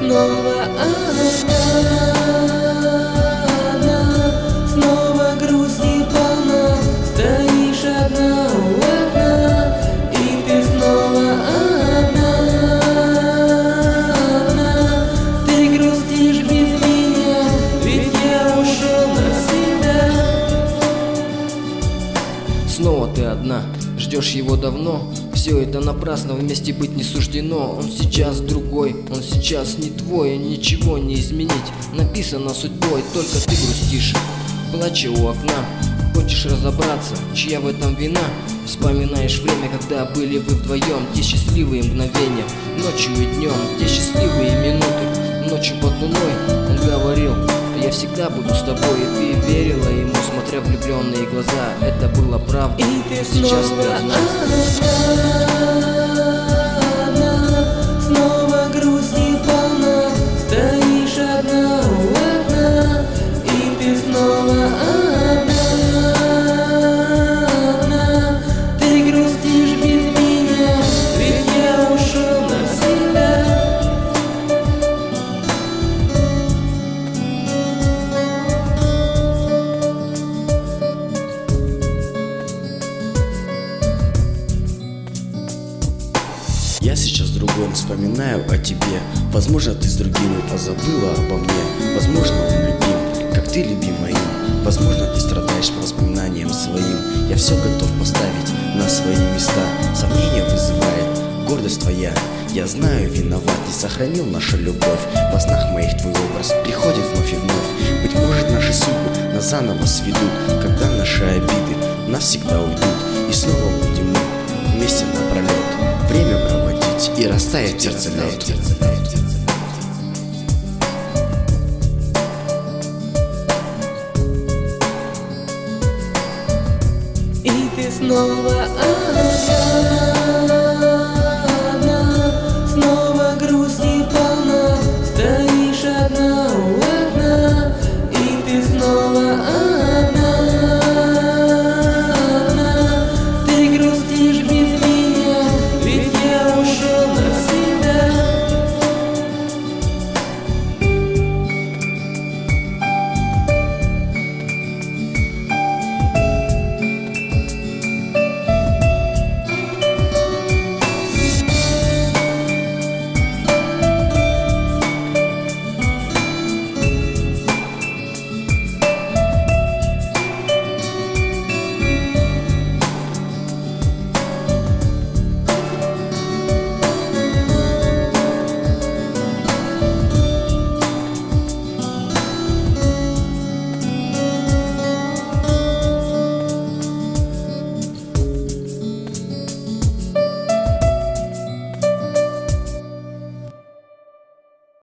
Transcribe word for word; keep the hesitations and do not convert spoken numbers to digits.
снова одна, снова грусть и полна, стоишь одна у окна, и ты снова одна, одна. Ты грустишь без меня, ведь я ушел навсегда. Снова ты одна, ждешь его давно. Все это напрасно, вместе быть не суждено. Он сейчас другой, он сейчас не твой, ничего не изменить. Написано судьбой, только ты грустишь, плача у окна. Хочешь разобраться, чья в этом вина? Вспоминаешь время, когда были вы вдвоем. Те счастливые мгновения, ночью и днем, те счастливые минуты. Ночью под луной он говорил: я всегда буду с тобой. И ты верила ему, смотря в влюбленные глаза. Это было правда, и ты сейчас снова ты одна. одна, снова грусть и полна, стоишь одна у окна, и ты снова одна, одна. Ты грустишь без меня, ведь я ушел навсегда. Я сейчас другой, вспоминаю о тебе. Возможно, ты с другим позабыла обо мне. Возможно, он любим, как ты любима им. Возможно, ты страдаешь по воспоминаниям своим. Я все готов поставить на свои места. Сомнения вызывает гордость твоя. Я знаю, виноват, не сохранил нашу любовь. Во снах моих твой образ приходит вновь и вновь. Быть может, наши судьбы нас заново сведут, когда наши обиды навсегда уйдут. И снова будем мы вместе напролет время проводить, и растает сердце лед. И ты снова одна.